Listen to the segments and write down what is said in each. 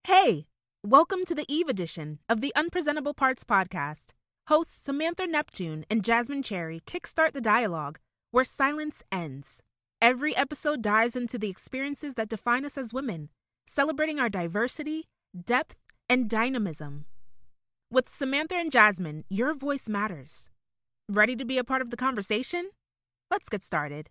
Hey, welcome to the Eve edition of the Unpresentable Parts podcast. Hosts Samantha Neptune and Jasmine Cherry kickstart the dialogue where silence ends. Every episode dives into the experiences that define us as women, celebrating our diversity, depth, and dynamism. With Samantha and Jasmine, your voice matters. Ready to be a part of the conversation? Let's get started.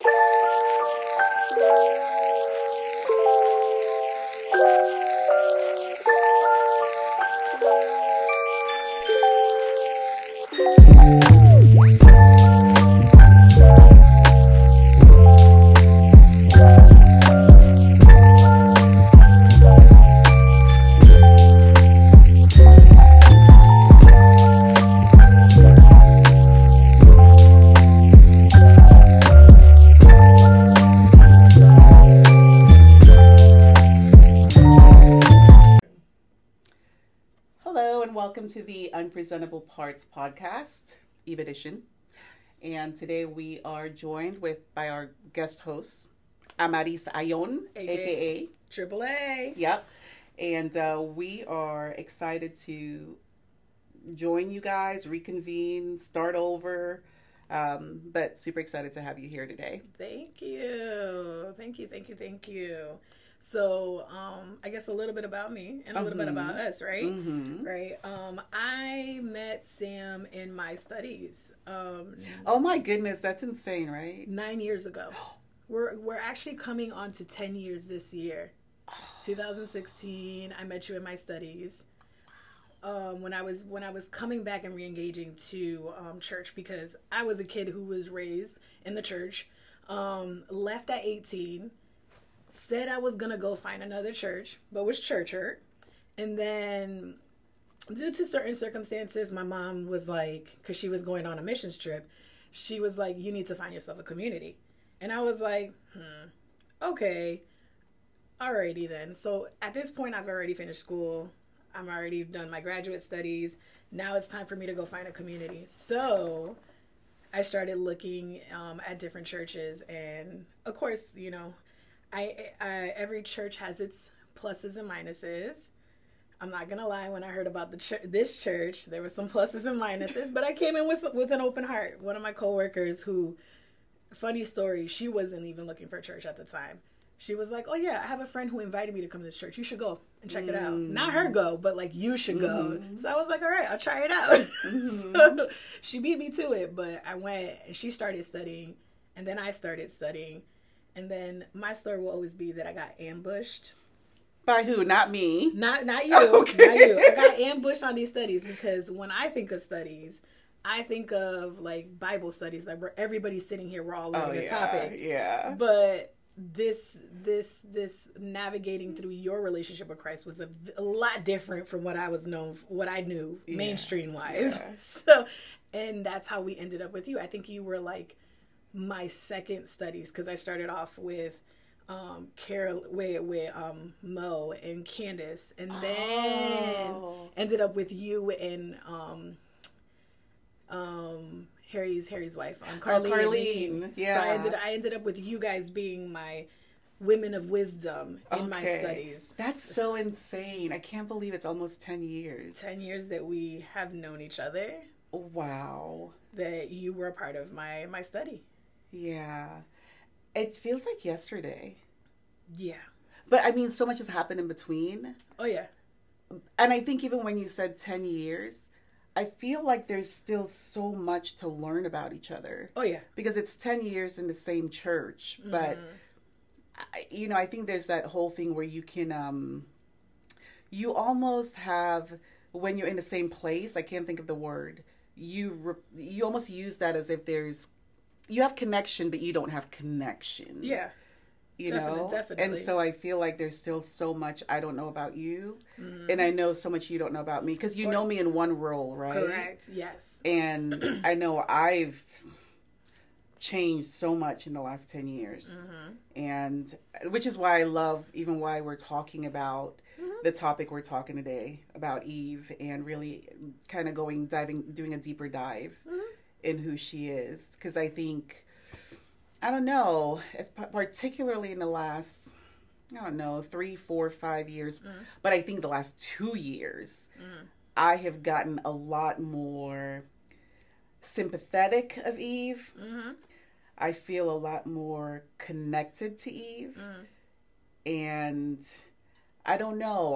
Welcome to the Unpresentable Parts podcast, Eve edition. Yes. And today we are joined by our guest host, Amaris Ayon, aka Triple A. Yep. And we are excited to join you guys, reconvene, start over. But super excited to have you here today. Thank you. So, I guess a little bit about me and a little bit about us, right? Mm-hmm. Right. I met Sam in my studies. Oh my goodness, that's insane, right? 9 years ago. We're actually coming on to 10 years this year. 2016, I met you in my studies. When I was coming back and re-engaging to church, because I was a kid who was raised in the church, left at 18. Said I was going to go find another church, but was church hurt. And then due to certain circumstances, my mom was like, because she was going on a missions trip, she was like, you need to find yourself a community. And I was like, okay, alrighty then. So at this point, I've already finished school. I'm already done my graduate studies. Now it's time for me to go find a community. So I started looking at different churches. And of course, you know, every church has its pluses and minuses. I'm not gonna lie, when I heard about this church, there were some pluses and minuses, but I came in with an open heart. One of my coworkers who, funny story, she wasn't even looking for a church at the time. She was like, oh yeah, I have a friend who invited me to come to this church. You should go and check it out. Not her go, but like you should go. Mm-hmm. So I was like, all right, I'll try it out. Mm-hmm. So she beat me to it, but I went and she started studying, and then I started studying. And then my story will always be that I got ambushed. By who? Not me. Not you. Okay. Not you. I got ambushed on these studies because when I think of studies, I think of like Bible studies, like where everybody's sitting here, we're all learning a topic. Yeah. But this navigating through your relationship with Christ was a lot different from what I knew mainstream wise. Yeah. So, and that's how we ended up with you. I think you were like my second studies, because I started off with Mo and Candace, and then ended up with you and Harry's wife, Carlene. Yeah. So I ended up with you guys being my women of wisdom in my studies. That's so insane. I can't believe it's almost 10 years. 10 years that we have known each other. Wow. That you were a part of my study. Yeah. It feels like yesterday. Yeah. But I mean, so much has happened in between. Oh, yeah. And I think even when you said 10 years, I feel like there's still so much to learn about each other. Oh, yeah. Because it's 10 years in the same church. But, I think there's that whole thing where you can, you almost have, when you're in the same place, I can't think of the word, you almost use that as if you have connection, but you don't have connection. Yeah. Definitely. And so I feel like there's still so much I don't know about you, and I know so much you don't know about me, because you know me in one role, right? Correct. Yes. And I know I've changed so much in the last 10 years, and which is why I love even why we're talking about the topic we're talking today about Eve, and really kind of doing a deeper dive in who she is, because I think, I don't know, particularly in the last I don't know, 3, 4, 5 years. But I think the last 2 years, I have gotten a lot more sympathetic of Eve. I feel a lot more connected to Eve. And I don't know,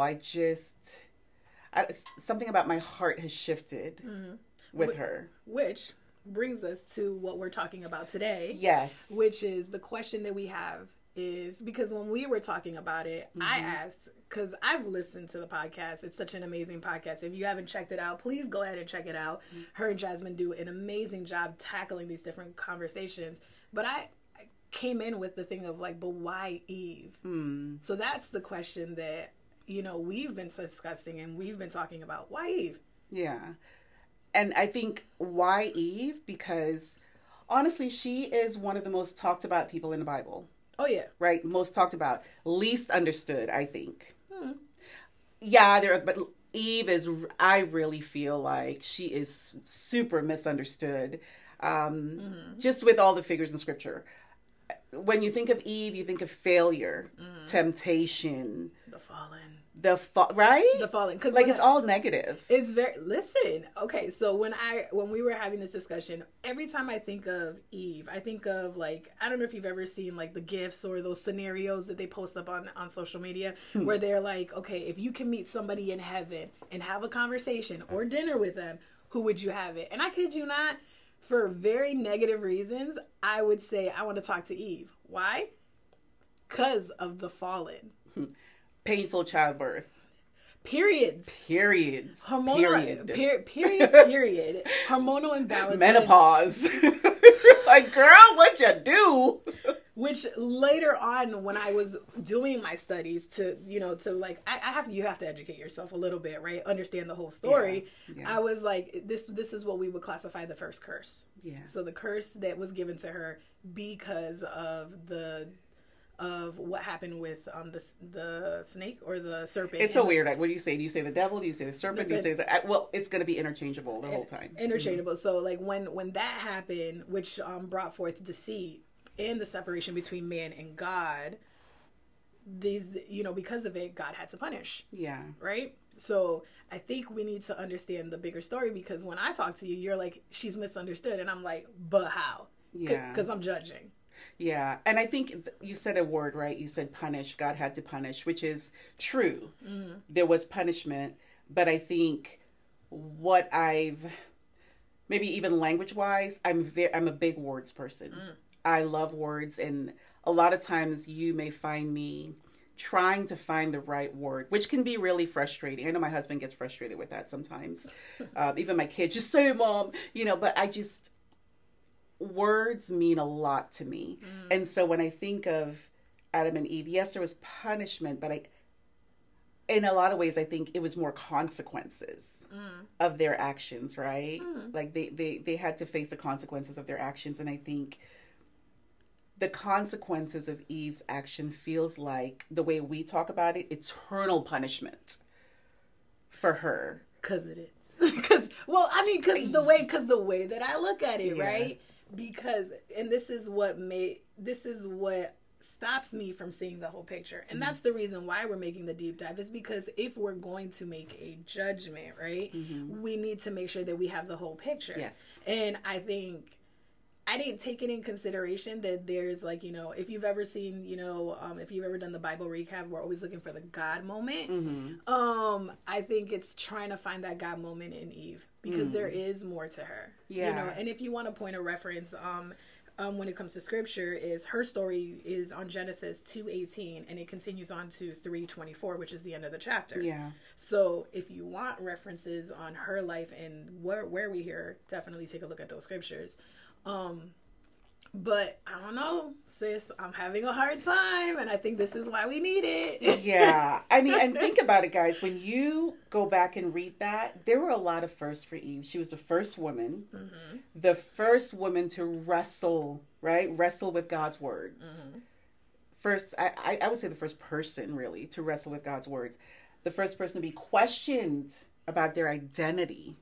something about my heart has shifted with her. Which brings us to what we're talking about today. Yes. Which is the question that we have is, because when we were talking about it, I asked, because I've listened to the podcast. It's such an amazing podcast. If you haven't checked it out, please go ahead and check it out. Her and Jasmine do an amazing job tackling these different conversations. But I came in with the thing of like, but why Eve? So that's the question that, you know, we've been discussing and we've been talking about. Why Eve? Yeah. And I think why Eve? Because honestly, she is one of the most talked about people in the Bible. Oh, yeah. Right? Most talked about. Least understood, I think. Yeah, but Eve is, I really feel like she is super misunderstood. Just with all the figures in scripture. When you think of Eve, you think of failure, temptation. The fallen. Right? The fallen. Cause like it's all negative. It's listen, okay, so when we were having this discussion, every time I think of Eve, I think of like, I don't know if you've ever seen like the GIFs or those scenarios that they post up on social media where they're like, okay, if you can meet somebody in heaven and have a conversation or dinner with them, who would you have it? And I kid you not, for very negative reasons, I would say I want to talk to Eve. Why? Because of the fallen. Painful childbirth. Periods. Hormonal. Period. Hormonal imbalance. Menopause. Like, girl, what'd you do? Which later on, when I was doing my studies to like, you have to educate yourself a little bit, right? Understand the whole story. Yeah. I was like, this is what we would classify the first curse. Yeah. So the curse that was given to her because of what happened with the snake or the serpent. It's so weird. Like, what do you say? Do you say the devil? Do you say the serpent? Do you say well, it's going to be interchangeable the whole time. Interchangeable. So like when that happened, which brought forth deceit and the separation between man and God, because of it, God had to punish. Yeah. Right? So I think we need to understand the bigger story, because when I talk to you, you're like, she's misunderstood. And I'm like, but how? Yeah. Because I'm judging. Yeah. And I think you said a word, right? You said punish. God had to punish, which is true. Mm-hmm. There was punishment. But I think what maybe even language-wise, I'm a big words person. I love words. And a lot of times you may find me trying to find the right word, which can be really frustrating. I know my husband gets frustrated with that sometimes. Even my kids, just say, Mom, but words mean a lot to me. And so when I think of Adam and Eve, yes, there was punishment, but in a lot of ways, I think it was more consequences of their actions, right? Like they had to face the consequences of their actions. And I think the consequences of Eve's action feels like, the way we talk about it, eternal punishment for her. Because it is. Because the way that I look at it, right? Because, and this is what stops me from seeing the whole picture. And that's the reason why we're making the deep dive, is because if we're going to make a judgment, right, we need to make sure that we have the whole picture. Yes. And I think I didn't take it in consideration that there's like, if you've ever seen, if you've ever done the Bible recap, we're always looking for the God moment. I think it's trying to find that God moment in Eve, because there is more to her. Yeah. And if you want to point a reference, when it comes to scripture, is her story is on Genesis 2:18, and it continues on to 3:24, which is the end of the chapter. Yeah. So if you want references on her life and where we hear, definitely take a look at those scriptures. But I don't know, sis, I'm having a hard time, and I think this is why we need it. Yeah. And think about it, guys. When you go back and read that, there were a lot of firsts for Eve. She was the first woman, the first woman to wrestle with God's words. First, I would say the first person, really, to wrestle with God's words. The first person to be questioned about their identity.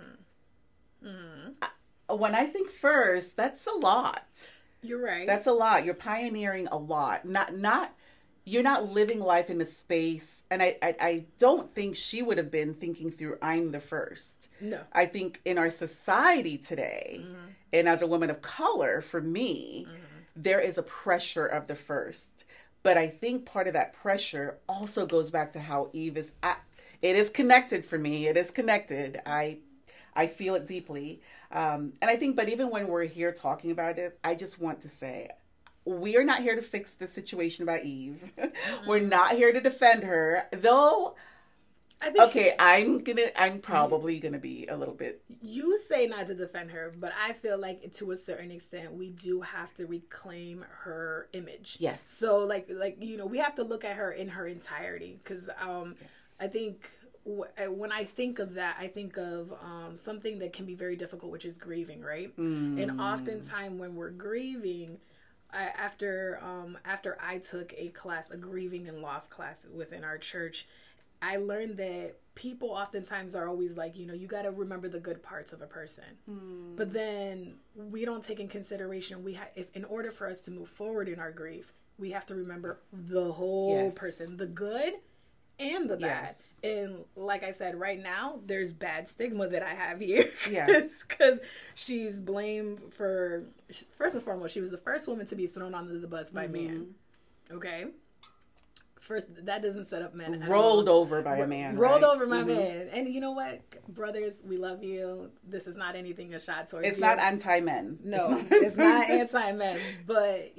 When I think first, that's a lot. You're right. That's a lot. You're pioneering a lot. Not you're not living life in a space, and I don't think she would have been thinking through, I'm the first. No. I think in our society today, and as a woman of color, for me, there is a pressure of the first. But I think part of that pressure also goes back to how Eve is, it is connected for me. It is connected. I feel it deeply. And I think, but even when we're here talking about it, I just want to say, we are not here to fix the situation about Eve. We're not here to defend her, though. I think I'm probably gonna be a little bit. You say not to defend her, but I feel like to a certain extent we do have to reclaim her image. Yes. So like we have to look at her in her entirety, because I think when I think of that, I think of something that can be very difficult, which is grieving, right? And oftentimes when we're grieving, after I took a grieving and loss class within our church, I learned that people oftentimes are always like, you got to remember the good parts of a person. But then we don't take in consideration, if in order for us to move forward in our grief, we have to remember the whole person, the good and the bad. And like I said, right now, there's bad stigma that I have here. Yes. Because she's blamed for, first and foremost, she was the first woman to be thrown under the bus by man. Okay? First, that doesn't set up men. Rolled over by a man. Rolled over by man. And you know what? Brothers, we love you. This is not anything a shot towards you. It's not anti-men. No, it's not anti-men. But,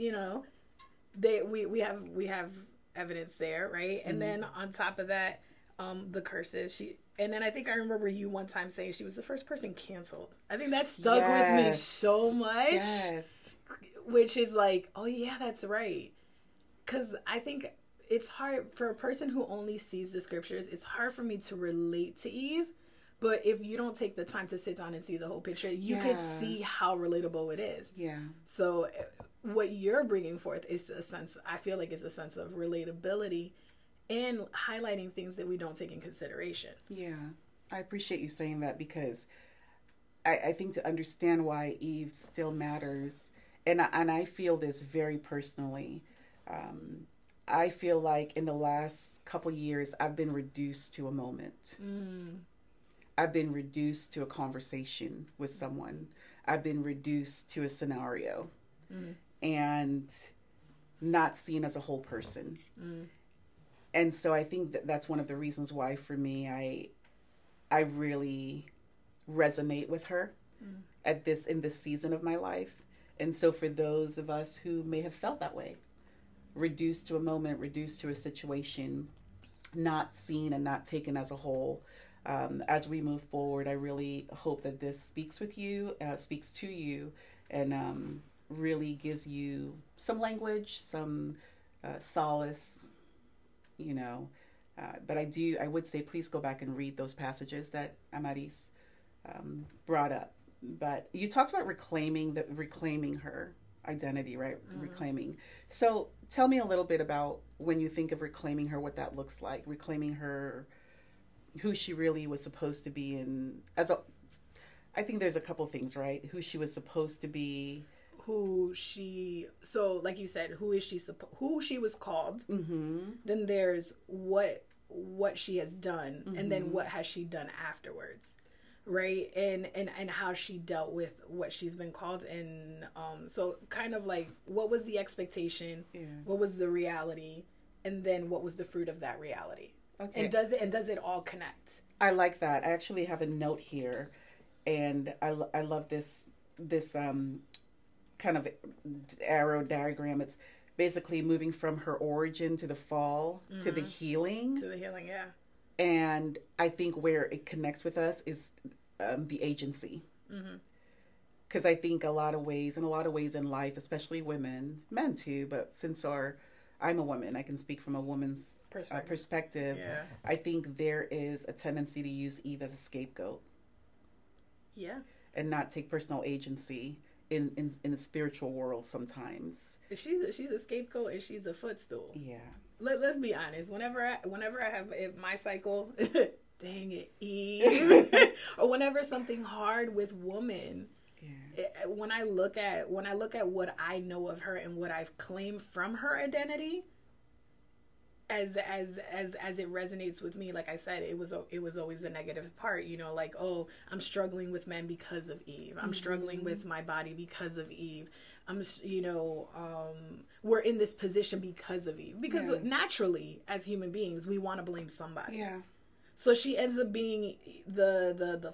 we have evidence there, right? And then on top of that, the curses. And then I think I remember you one time saying she was the first person canceled. I think that stuck with me so much. Yes. Which is like, oh yeah, that's right. Because I think it's hard for a person who only sees the scriptures. It's hard for me to relate to Eve. But if you don't take the time to sit down and see the whole picture, you can see how relatable it is. Yeah. So what you're bringing forth is I feel like it's a sense of relatability and highlighting things that we don't take in consideration. Yeah. I appreciate you saying that, because I think to understand why Eve still matters, and I feel this very personally, I feel like in the last couple years, I've been reduced to a moment. I've been reduced to a conversation with someone. I've been reduced to a scenario and not seen as a whole person. And so I think that's one of the reasons why, for me, I really resonate with her in this season of my life. And so for those of us who may have felt that way, reduced to a moment, reduced to a situation, not seen and not taken as a whole, as we move forward, I really hope that this speaks to you, and really gives you some language, some solace, but I would say, please go back and read those passages that Amaris brought up. But you talked about reclaiming her identity, right? Reclaiming. So tell me a little bit about, when you think of reclaiming her, what that looks like, reclaiming her, who she really was supposed to be I think there's a couple things, right? Who she was supposed to be. So like you said, who she was called. Then there's what she has done, and then what has she done afterwards. Right. And how she dealt with what she's been called. And so kind of like, what was the expectation? What was the reality? And then what was the fruit of that reality? Okay. And does it all connect? I like that. I actually have a note here, and I love this kind of arrow diagram. It's basically moving from her origin to the fall to the healing. To the healing, yeah. And I think where it connects with us is the agency. Because I think in a lot of ways in life, especially women, men too, but since I'm a woman, I can speak from a woman's perspective. Yeah. I think there is a tendency to use Eve as a scapegoat. Yeah. And not take personal agency in the spiritual world sometimes. She's a scapegoat, and she's a footstool. Yeah. Let's be honest. Whenever I have my cycle, dang it, Eve, or whenever something hard with woman, when I look at what I know of her and what I've claimed from her identity, as it resonates with me, like I said, it was always a negative part, you know, like, oh, I'm struggling with men because of Eve. I'm struggling with my body because of Eve. We're in this position because of Eve. Because naturally, as human beings, we want to blame somebody. Yeah. So she ends up being the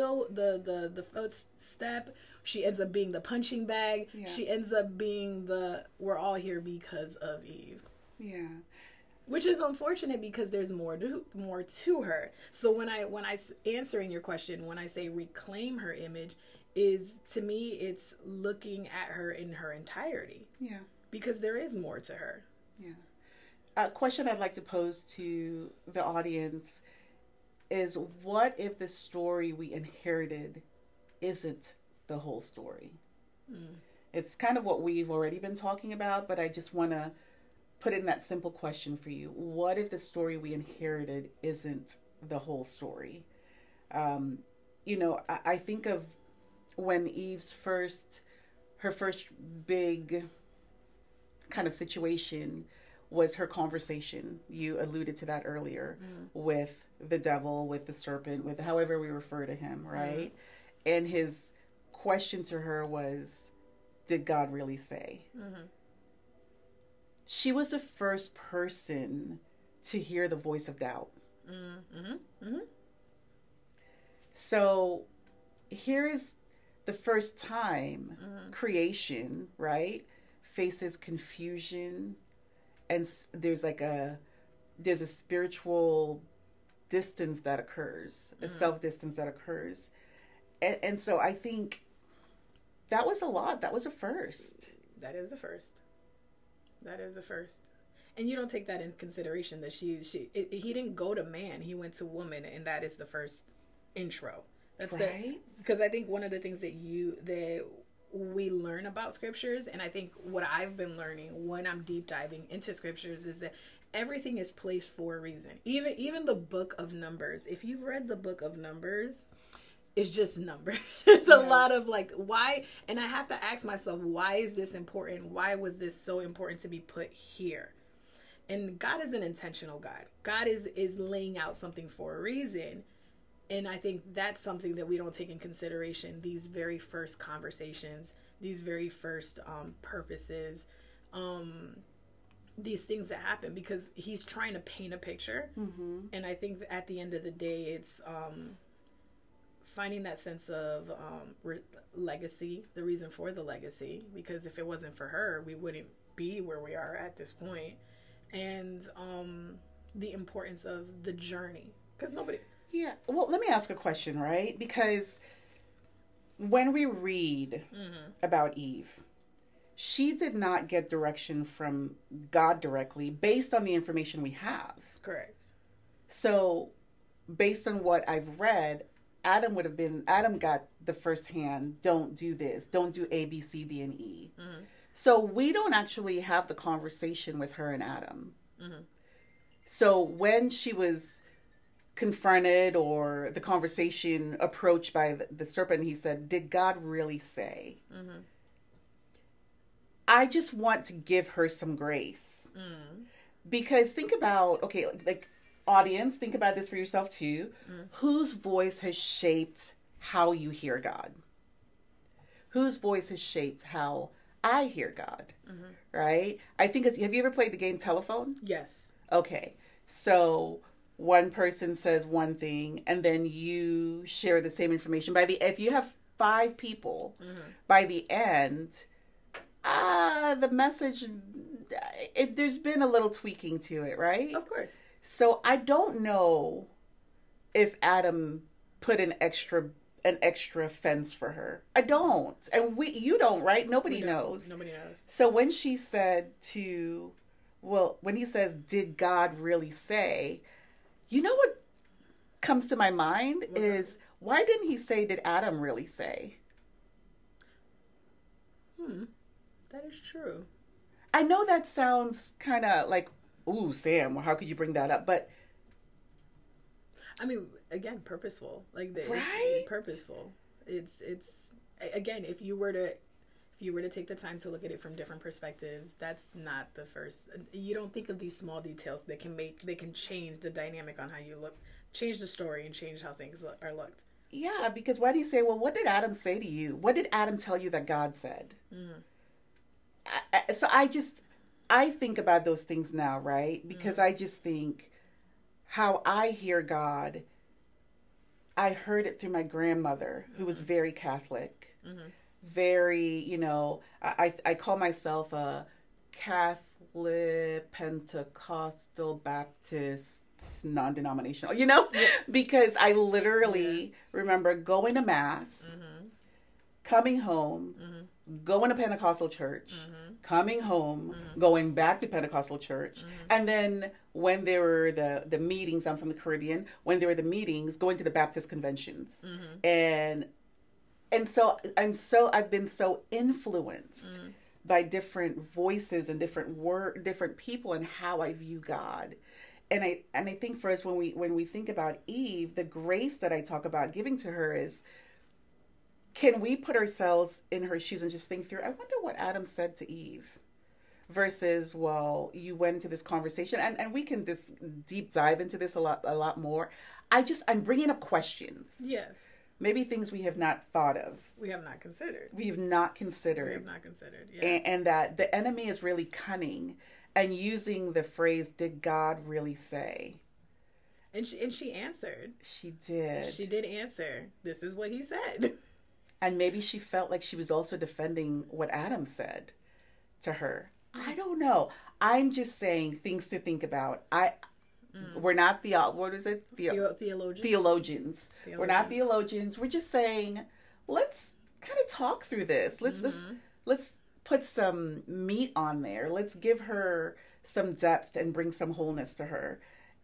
footstep. She ends up being the punching bag. Yeah. She ends up being we're all here because of Eve. Yeah. Which is unfortunate because there's more to her. So when I answering your question, when I say reclaim her image, is, to me, it's looking at her in her entirety. Yeah. Because there is more to her. Yeah. A question I'd like to pose to the audience is, what if the story we inherited isn't the whole story? It's kind of what we've already been talking about, but I just want to put in that simple question for you. What if the story we inherited isn't the whole story? I think of when Eve's her first big kind of situation was her conversation. You alluded to that earlier, with the devil, with the serpent, with however we refer to him, right? And his question to her was, did God really say? She was the first person to hear the voice of doubt. So here is the first time creation, right, faces confusion, and there's a spiritual distance that occurs, a self-distance that occurs. And so I think that was a lot. That was a first. That is a first. That is a first. And you don't take that in consideration that he didn't go to man, he went to woman, and that is the first intro. That's right. Because I think one of the things that we learn about scriptures, and I think what I've been learning when I'm deep diving into scriptures, is that everything is placed for a reason. Even the book of Numbers. If you've read the book of Numbers, it's just numbers. There's a lot of why, and I have to ask myself, why is this important? Why was this so important to be put here? And God is an intentional God. God is laying out something for a reason. And I think that's something that we don't take in consideration. These very first conversations, these very first purposes, these things that happen, because he's trying to paint a picture. And I think at the end of the day, it's finding that sense of legacy, the reason for the legacy, because if it wasn't for her, we wouldn't be where we are at this point. And the importance of the journey, because nobody... Yeah. Well, let me ask a question, right? Because when we read about Eve, she did not get direction from God directly based on the information we have. Correct. So based on what I've read, Adam got the first hand, don't do this, don't do A, B, C, D, and E. So we don't actually have the conversation with her and Adam. So when she was confronted, or the conversation approached by the serpent, he said, did God really say? I just want to give her some grace. Because think about, okay, like audience, think about this for yourself too. Whose voice has shaped how you hear God? Whose voice has shaped how I hear God? Right? I think have you ever played the game Telephone? Yes. Okay. So one person says one thing, and then you share the same information. If you have 5 people, by the end, the message, there's been a little tweaking to it, right? Of course. So I don't know if Adam put an extra fence for her. I don't. And you don't, right? Nobody knows. Nobody knows. So when she said when he says, did God really say? You know what comes to my mind is, why didn't he say, did Adam really say? That is true. I know that sounds kind of like, ooh, Sam, how could you bring that up? But I mean, again, purposeful. Right? It's purposeful. It's again, if you were if you were to take the time to look at it from different perspectives, that's not the first. You don't think of these small details that can change the dynamic on how you look, change the story, and change how things are looked. Yeah, because why do you say, well, what did Adam say to you? What did Adam tell you that God said? So I think about those things now, right? Because I just think how I hear God, I heard it through my grandmother, who was very Catholic, very, I call myself a Catholic, Pentecostal, Baptist, non-denominational, because I literally remember going to Mass, coming home, going to Pentecostal church, coming home, going back to Pentecostal church, and then when there were the meetings, I'm from the Caribbean, when there were the meetings, going to the Baptist conventions. And so I've been so influenced by different voices and different people and how I view God. And I think for us, when we think about Eve, the grace that I talk about giving to her is, can we put ourselves in her shoes and just think through, I wonder what Adam said to Eve, versus, well, you went into this conversation, and we can just deep dive into this a lot more. I'm bringing up questions. Yes. Maybe things we have not thought of. We have not considered. Yeah. And that the enemy is really cunning and using the phrase, did God really say? And she answered. She did. She did answer. This is what he said. And maybe she felt like she was also defending what Adam said to her. I don't know. I'm just saying things to think about. We're not theologians. We're not theologians. We're just saying, let's kind of talk through this. Let's put some meat on there. Let's give her some depth and bring some wholeness to her,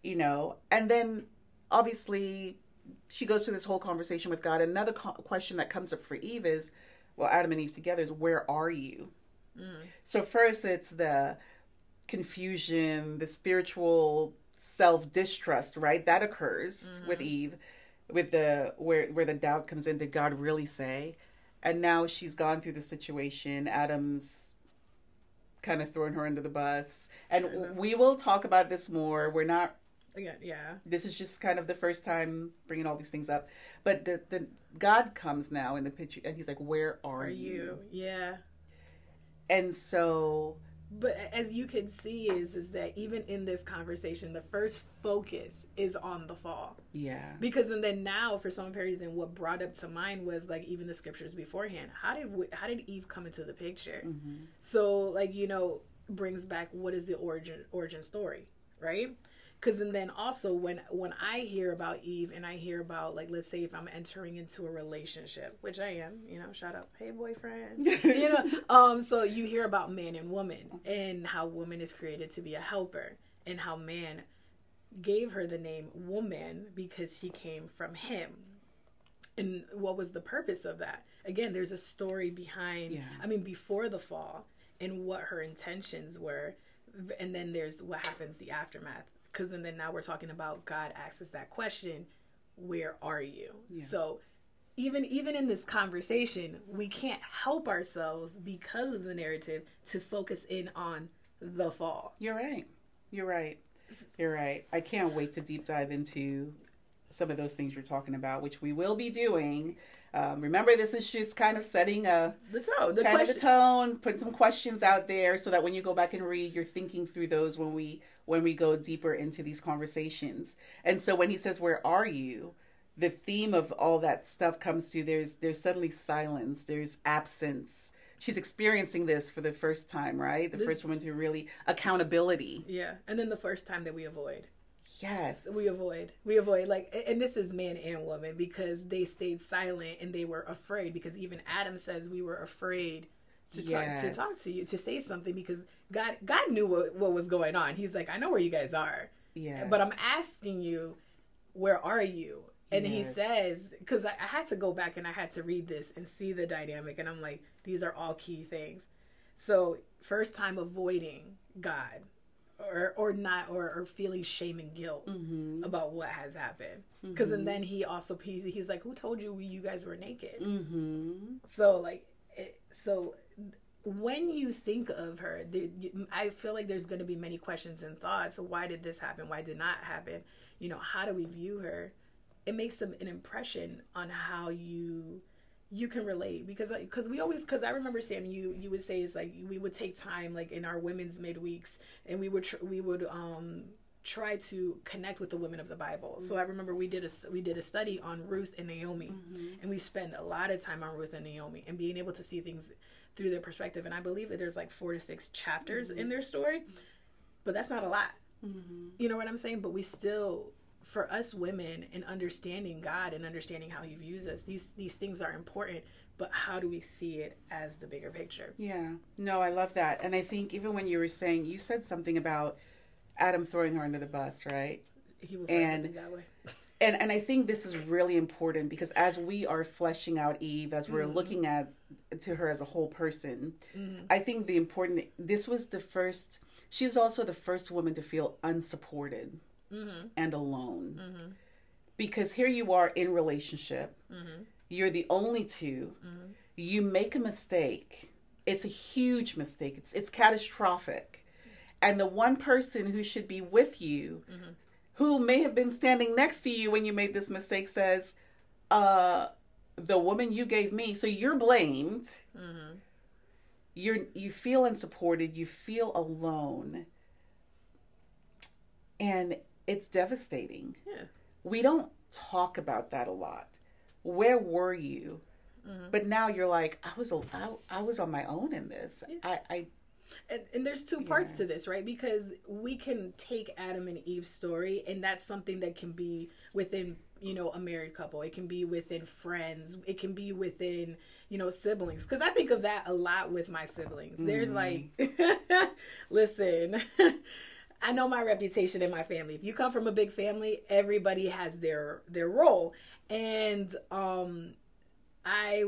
And then obviously she goes through this whole conversation with God. Another question that comes up for Eve is, well, Adam and Eve together is, where are you? So first it's the confusion, the spiritual self-distrust, right? That occurs with Eve, with where the doubt comes in. Did God really say? And now she's gone through the situation. Adam's kind of throwing her under the bus. And we will talk about this more. We're not... Yeah. This is just kind of the first time bringing all these things up. But the God comes now in the picture, and he's like, where are you? Yeah. And so... But as you can see is that even in this conversation, the first focus is on the fall. Yeah. Because and then now, for some reason, what brought up to mind was like even the scriptures beforehand. How did Eve come into the picture? So brings back what is the origin story, right? Because and then also when I hear about Eve and I hear about, like, let's say if I'm entering into a relationship, which I am, shout out, hey boyfriend, so you hear about man and woman and how woman is created to be a helper and how man gave her the name woman because she came from him. And what was the purpose of that? Again, there's a story behind, before the fall and what her intentions were. And then there's what happens, the aftermath. Because and then now we're talking about God asks us that question, where are you? Yeah. So even in this conversation, we can't help ourselves because of the narrative to focus in on the fall. You're right. I can't wait to deep dive into some of those things you're talking about, which we will be doing. Remember, this is just kind of setting the tone, putting some questions out there so that when you go back and read, you're thinking through those when we go deeper into these conversations. And so when he says, where are you? The theme of all that stuff comes to, there's suddenly silence, there's absence. She's experiencing this for the first time, right? The first woman to really accountability. Yeah. And then the first time that we avoid. Yes. We avoid and this is man and woman because they stayed silent and they were afraid because even Adam says we were afraid to talk to you, to say something because God knew what was going on. He's like, I know where you guys are. Yeah. But I'm asking you, where are you? And he says, because I had to go back and I had to read this and see the dynamic. And I'm like, these are all key things. So first time avoiding God or feeling shame and guilt about what has happened. Because and then he's like, who told you guys were naked? So when you think of her, I feel like there's going to be many questions and thoughts. Why did this happen? Why did not happen? You know, how do we view her? It makes an impression on how you can relate, because I remember, Sam, you would say, it's like we would take time, like in our women's midweeks, and we would try to connect with the women of the Bible. Mm-hmm. So I remember we did a study on Ruth and Naomi, and we spent a lot of time on Ruth and Naomi and being able to see things through their perspective. And I believe that there's like 4 to 6 chapters in their story, but that's not a lot. You know what I'm saying? But we still, for us women, and understanding God and understanding how he views us, these things are important, but how do we see it as the bigger picture? Yeah. No, I love that. And I think even when you were saying, you said something about Adam throwing her under the bus, right? He would frame it that way. And I think this is really important, because as we are fleshing out Eve, as we're looking to her as a whole person, I think she was also the first woman to feel unsupported and alone. Because here you are in relationship, you're the only two, you make a mistake, it's a huge mistake, it's catastrophic. And the one person who should be with you, who may have been standing next to you when you made this mistake, says, the woman you gave me, so you're blamed. You feel unsupported, you feel alone. And it's devastating. Yeah. We don't talk about that a lot. Where were you? But now you're like, I was on my own in this. Yeah. And there's 2 parts to this, right? Because we can take Adam and Eve's story, and that's something that can be within, a married couple. It can be within friends. It can be within, siblings. Because I think of that a lot with my siblings. There's like, listen, I know my reputation in my family. If you come from a big family, everybody has their role. And I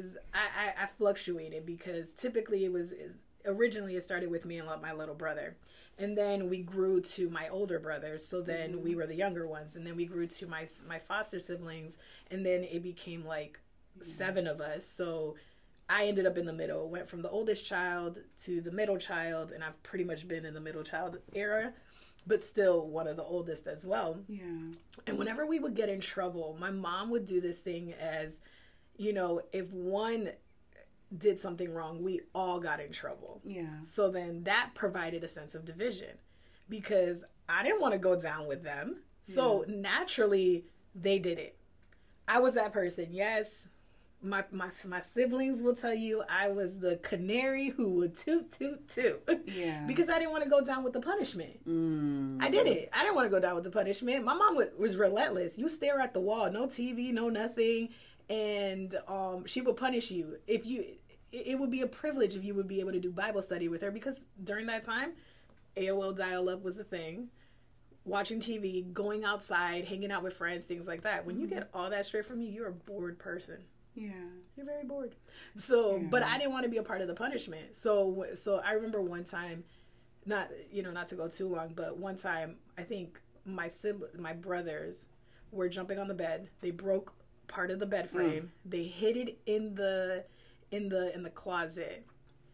fluctuated, because typically originally it started with me and my little brother, and then we grew to my older brothers, so then we were the younger ones, and then we grew to my foster siblings, and then it became like 7 of us. So I ended up in the middle, went from the oldest child to the middle child, and I've pretty much been in the middle child era, but still one of the oldest as well. And whenever we would get in trouble, my mom would do this thing as, if one did something wrong, we all got in trouble. So then that provided a sense of division, because I didn't want to go down with them. So naturally they did it. I was that person. Yes. My siblings will tell you I was the canary who would toot, toot, toot. Because I didn't want to go down with the punishment. I did it. I didn't want to go down with the punishment. My mom was relentless. You stare at the wall, no TV, no nothing. And she would punish you. It would be a privilege if you would be able to do Bible study with her, because during that time, AOL dial-up was a thing. Watching TV, going outside, hanging out with friends, things like that. When you get all that straight from you, you're a bored person. You're very bored. So, but I didn't want to be a part of the punishment. So I remember one time, not to go too long, but one time I think my brothers were jumping on the bed. They broke part of the bed frame. They hid it in the closet.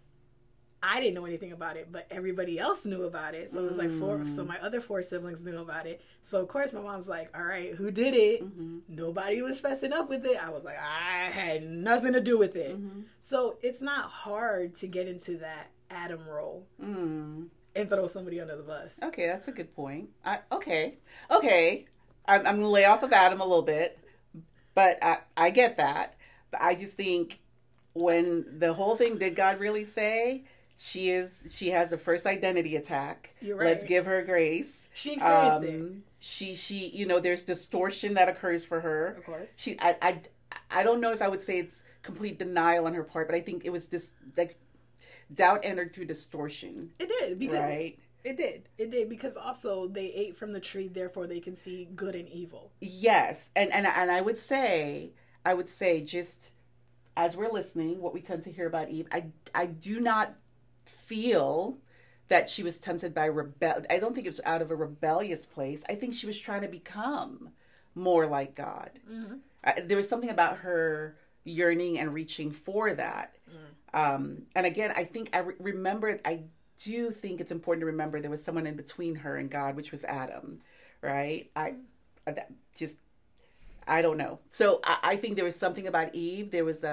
I didn't know anything about it, but everybody else knew about it. So it was like 4. So my other 4 siblings knew about it. So of course my mom's like, all right, who did it? Nobody was fessing up with it. I was like, I had nothing to do with it. So it's not hard to get into that Adam role and throw somebody under the bus. Okay, that's a good point. Okay. I'm going to lay off of Adam a little bit, but I get that. But I just think, when the whole thing, did God really say? She has the first identity attack. You're right. Let's give her grace. She experienced it. She there's distortion that occurs for her. Of course. I don't know if I would say it's complete denial on her part, but I think it was this, like, doubt entered through distortion. It did, because right? It did, because also they ate from the tree, therefore they can see good and evil. Yes. And I would say just as we're listening, what we tend to hear about Eve, I do not feel that she was tempted by I don't think it was out of a rebellious place. I think she was trying to become more like God. There was something about her, yearning and reaching for that. And again, I think I do think it's important to remember there was someone in between her and God, which was Adam, right? I don't know. So I think there was something about Eve. There was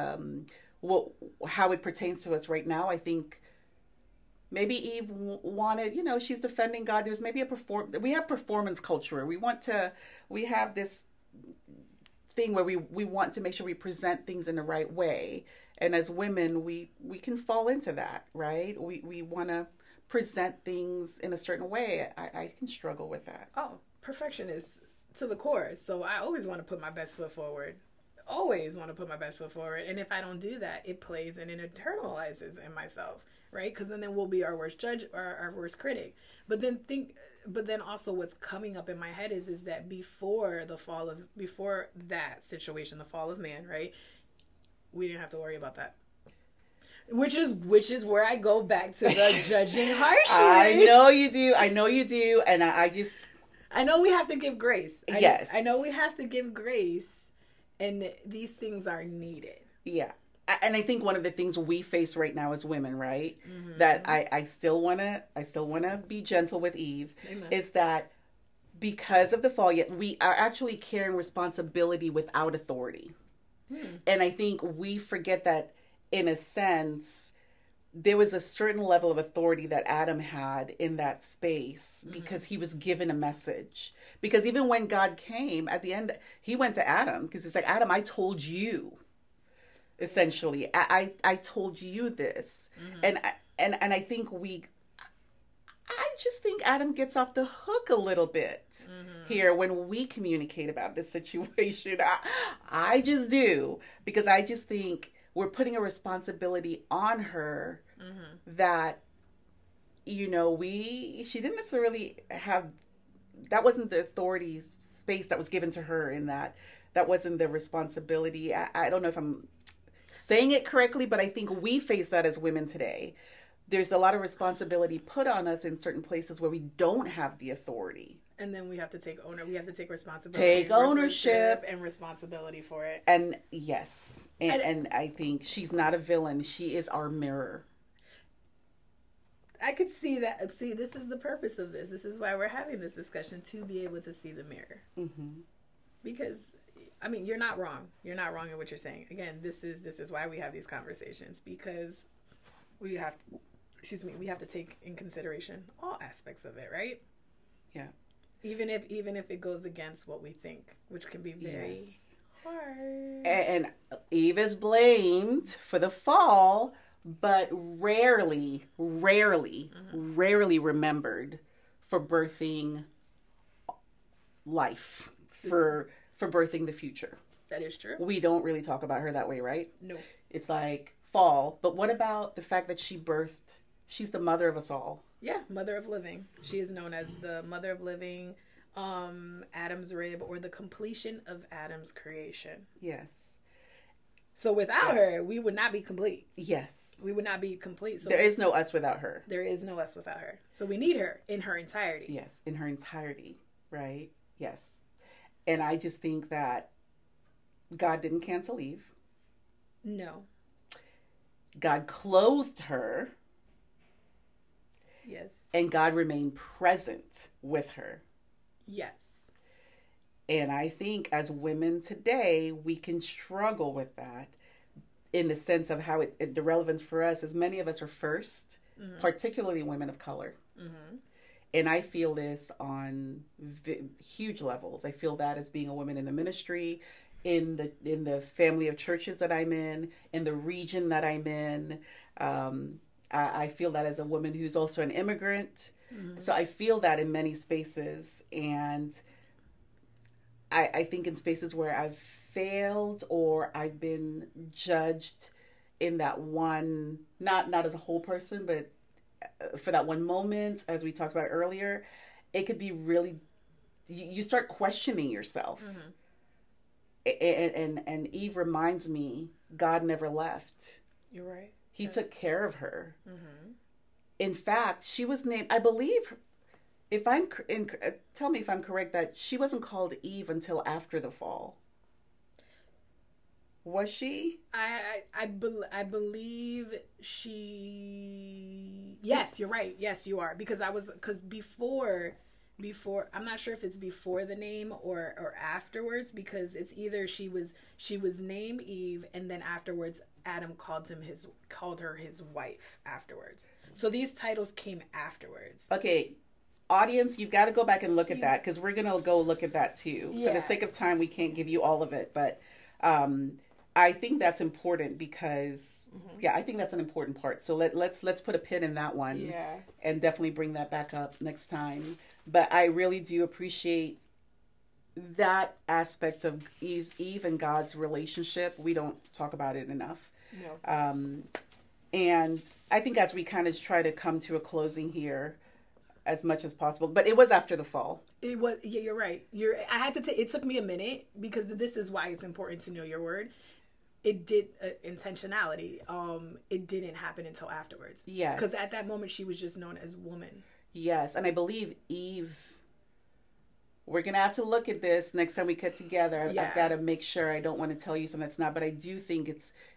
how it pertains to us right now. I think maybe Eve wanted, she's defending God. There's maybe we have performance culture. We have this thing where we want to make sure we present things in the right way. And as women, we can fall into that, right? We want to present things in a certain way. I can struggle with that. Oh, perfection is to the core. So I always want to put my best foot forward. Always want to put my best foot forward. And if I don't do that, it plays and it internalizes in myself, right? Because then we'll be our worst judge or our worst critic. But then also what's coming up in my head is that before that situation, the fall of man, right? We didn't have to worry about that. Which is where I go back to the judging harshly. I know you do. And I know we have to give grace. Yes. I know we have to give grace, and these things are needed. Yeah. And I think one of the things we face right now as women, right, that I still want to be gentle with Eve, Amen. Is that because of the fall, yet we are actually carrying responsibility without authority. And I think we forget that, in a sense, there was a certain level of authority that Adam had in that space because he was given a message. Because even when God came at the end, he went to Adam because it's like, Adam, I told you, essentially, I told you this. And I think I just think Adam gets off the hook a little bit here when we communicate about this situation. I just do, because I just think we're putting a responsibility on her that, she didn't necessarily have, that wasn't the authority space that was given to her in that wasn't the responsibility. I don't know if I'm saying it correctly, but I think we face that as women today. There's a lot of responsibility put on us in certain places where we don't have the authority. And then we have to take responsibility. Take ownership. And responsibility for it. And yes. And I think she's not a villain. She is our mirror. I could see that. See, this is the purpose of this. This is why we're having this discussion, to be able to see the mirror. Because, you're not wrong. You're not wrong in what you're saying. Again, this is why we have these conversations, because we have to take in consideration all aspects of it, right? Yeah. Even if it goes against what we think, which can be very hard. And Eve is blamed for the fall, but rarely remembered for birthing life, for birthing the future. That is true. We don't really talk about her that way, right? No. It's like fall, but what about the fact that she's the mother of us all? Yeah, mother of living. She is known as the mother of living, Adam's rib, or the completion of Adam's creation. Yes. So without her, we would not be complete. Yes. We would not be complete. So there is no us without her. There is no us without her. So we need her in her entirety. Yes, in her entirety, right? Yes. And I just think that God didn't cancel Eve. No. God clothed her. Yes. And God remained present with her. Yes. And I think as women today, we can struggle with that in the sense of how the relevance for us is many of us are first, particularly women of color. And I feel this on huge levels. I feel that as being a woman in the ministry, in the family of churches that I'm in the region that I'm in. I feel that as a woman who's also an immigrant. So I feel that in many spaces. And I think in spaces where I've failed or I've been judged in that one, not as a whole person, but for that one moment, as we talked about earlier, it could be really, you start questioning yourself. And Eve reminds me, God never left. You're right. He took care of her. In fact, she was named, I believe, tell me if I'm correct, that she wasn't called Eve until after the fall. Was she? I believe she. Yes, you're right. Yes, you are, because before I'm not sure if it's before the name or afterwards, because it's either she was named Eve, and then afterwards Adam called her his wife afterwards. So these titles came afterwards. Okay, audience, you've got to go back and look at that, because we're gonna go look at that too. Yeah. For the sake of time, we can't give you all of it, but I think that's important because I think that's an important part. So let's put a pin in that one. Yeah. And definitely bring that back up next time. But I really do appreciate that aspect of Eve and God's relationship. We don't talk about it enough. No. And I think as we kind of try to come to a closing here, as much as possible, but it was after the fall. It was. Yeah, you're right. I had to it took me a minute, because this is why it's important to know your word. It did intentionality. It didn't happen until afterwards. Yes. Because at that moment she was just known as woman. Yes, and I believe Eve. We're gonna have to look at this next time we get together. Yeah. I've got to make sure. I don't want to tell you something that's not, but I do think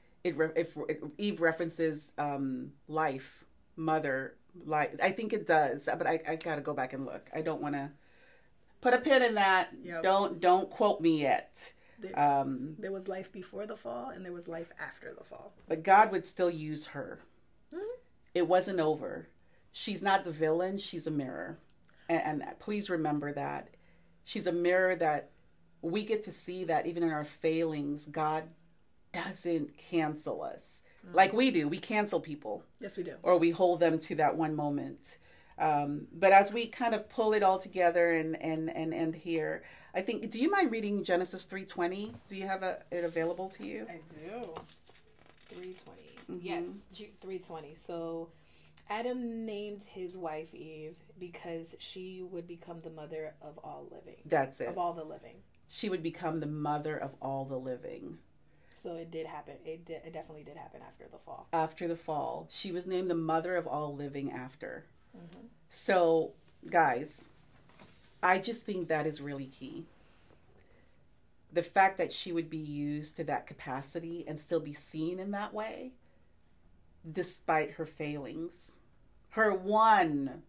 Eve references life, mother, life. I think it does, but I got to go back and look. I don't want to put a pin in that. Yep. Don't quote me yet. There was life before the fall, and there was life after the fall. But God would still use her. Mm-hmm. It wasn't over. She's not the villain. She's a mirror. And please remember that. She's a mirror that we get to see that even in our failings, God doesn't cancel us like we do. We cancel people. Yes, we do. Or we hold them to that one moment. But as we kind of pull it all together and end here, I think, do you mind reading Genesis 3:20? Do you have it available to you? I do. 3:20. Mm-hmm. Yes, 3:20. So Adam named his wife Eve because she would become the mother of all living. That's it. Of all the living. She would become the mother of all the living. So it did happen. It definitely did happen after the fall. After the fall. She was named the mother of all living after. Mm-hmm. So, guys, I just think that is really key. The fact that she would be used to that capacity and still be seen in that way, despite her failings. Her one,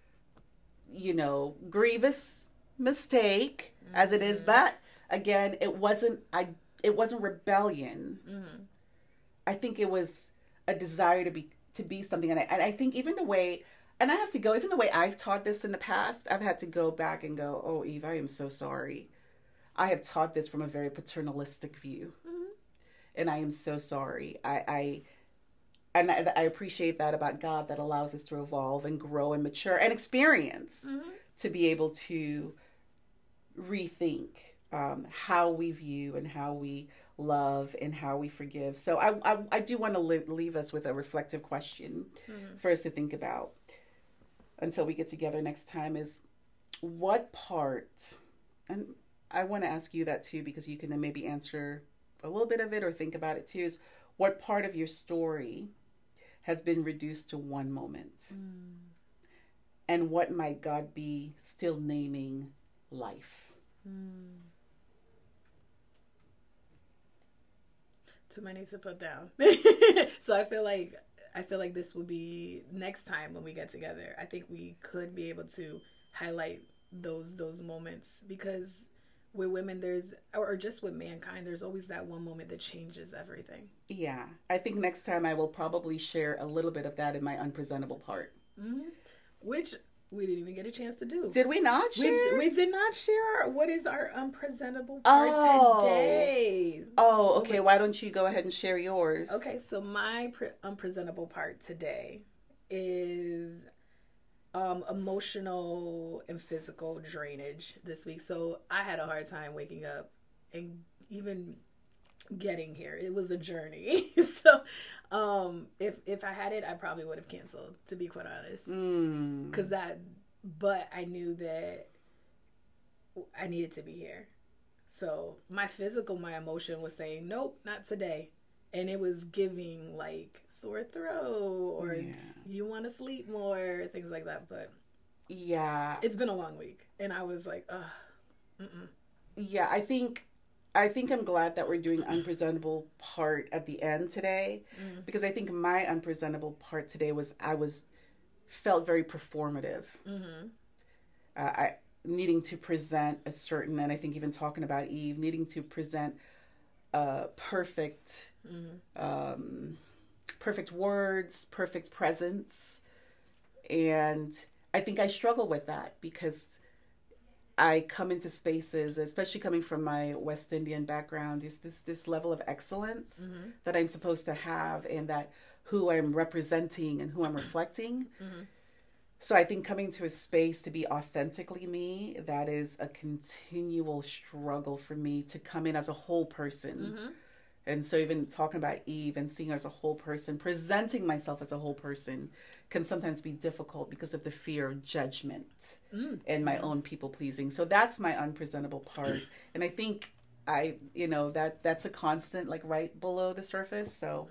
grievous mistake, as it is, but again, it wasn't rebellion. Mm-hmm. I think it was a desire to be something, and I think even the way, and I have to go, even the way I've taught this in the past, I've had to go back and go, oh, Eve, I am so sorry. I have taught this from a very paternalistic view, and I am so sorry. I appreciate that about God, that allows us to evolve and grow and mature and experience to be able to rethink how we view and how we love and how we forgive. So I do want to leave us with a reflective question for us to think about until we get together next time, is what part, and I want to ask you that too, because you can then maybe answer a little bit of it or think about it too, is what part of your story has been reduced to one moment? And what might God be still naming life? Too many to put down. So I feel like this will be next time when we get together. I think we could be able to highlight those moments, because with women or just with mankind, there's always that one moment that changes everything. Yeah. I think next time I will probably share a little bit of that in my unpresentable part. Which we didn't even get a chance to do. Did we not share? We did not share. What is our unpresentable part today? Oh, okay. Why don't you go ahead and share yours? Okay, so my unpresentable part today is emotional and physical drainage this week. So I had a hard time waking up and even getting here. It was a journey. So if I had it, I probably would have canceled, to be quite honest. But I knew that I needed to be here. So my emotion was saying, nope, not today. And it was giving like sore throat or you want to sleep more, things like that. But yeah, it's been a long week, and I was like, ugh. Yeah, I think I think I'm glad that we're doing unpresentable part at the end today, because I think my unpresentable part today was felt very performative. I needing to present a certain, and I think even talking about Eve, needing to present perfect, perfect words, perfect presence, and I think I struggle with that because I come into spaces, especially coming from my West Indian background, is this level of excellence that I'm supposed to have, and that who I'm representing and who I'm reflecting. So I think coming to a space to be authentically me, that is a continual struggle for me to come in as a whole person. And so even talking about Eve and seeing her as a whole person, presenting myself as a whole person can sometimes be difficult because of the fear of judgment and my own people pleasing. So that's my unpresentable part. And I think that's a constant, like right below the surface. So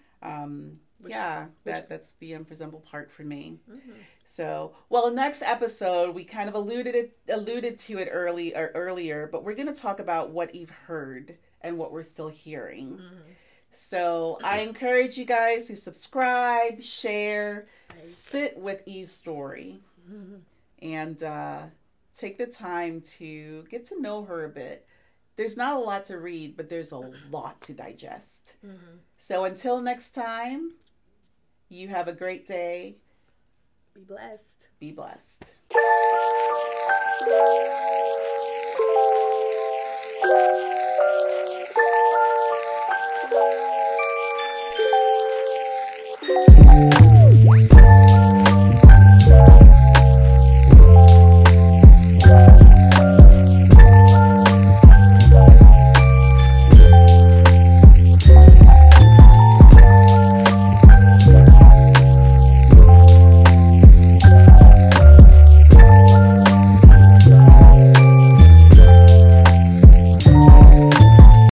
that's the unpresentable part for me. So, well, next episode, we kind of alluded to it earlier, but we're going to talk about what Eve heard and what we're still hearing. So I encourage you guys to subscribe, share, sit with Eve's story, and take the time to get to know her a bit. There's not a lot to read, but there's a lot to digest. So until next time, you have a great day. Be blessed. Be blessed.